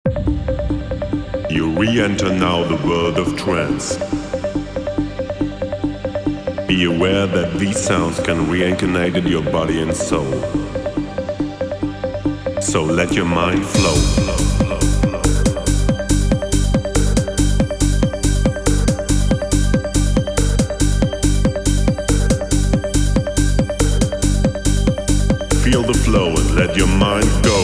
You re-enter now the world of trance. Be aware that these sounds can reincarnate in your body and soul. So let your mind flow. Feel the flow and let your mind go.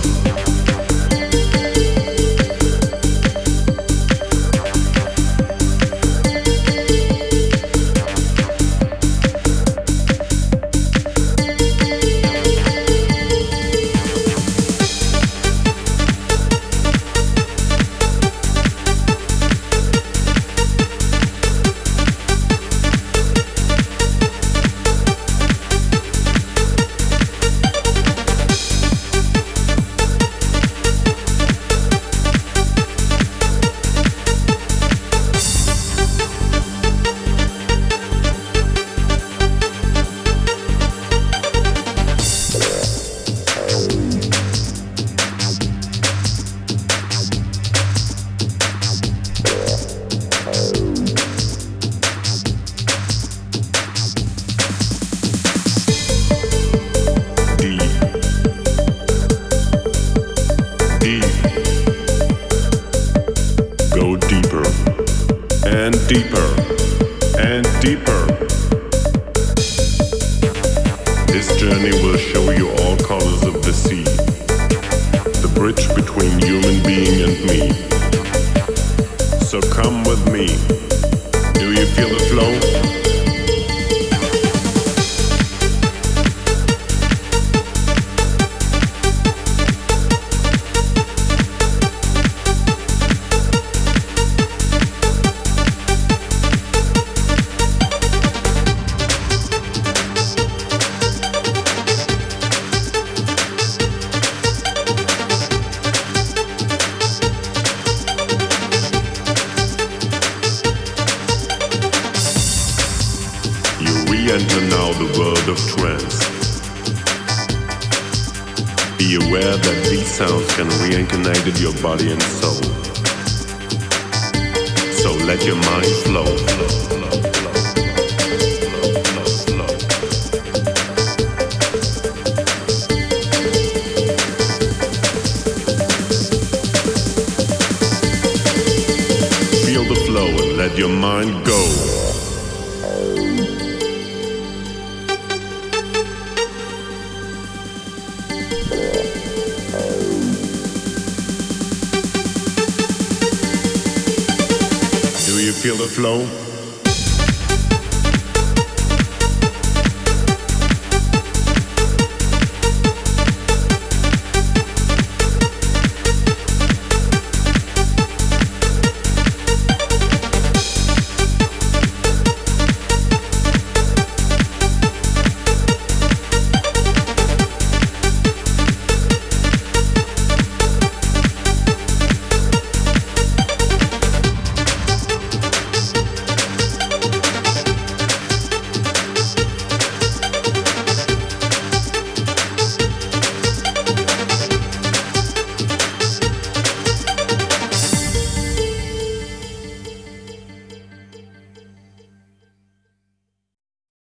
Go deeper and deeper and deeper. This journey will show you all colors of the sea, the bridge between human being and me. So come with me. Do you feel the flow? Enter now the world of trance. Be aware that these sounds can reincarnate in your body and soul. So let your mind flow. Feel the flow and let your mind go. Do you feel the flow?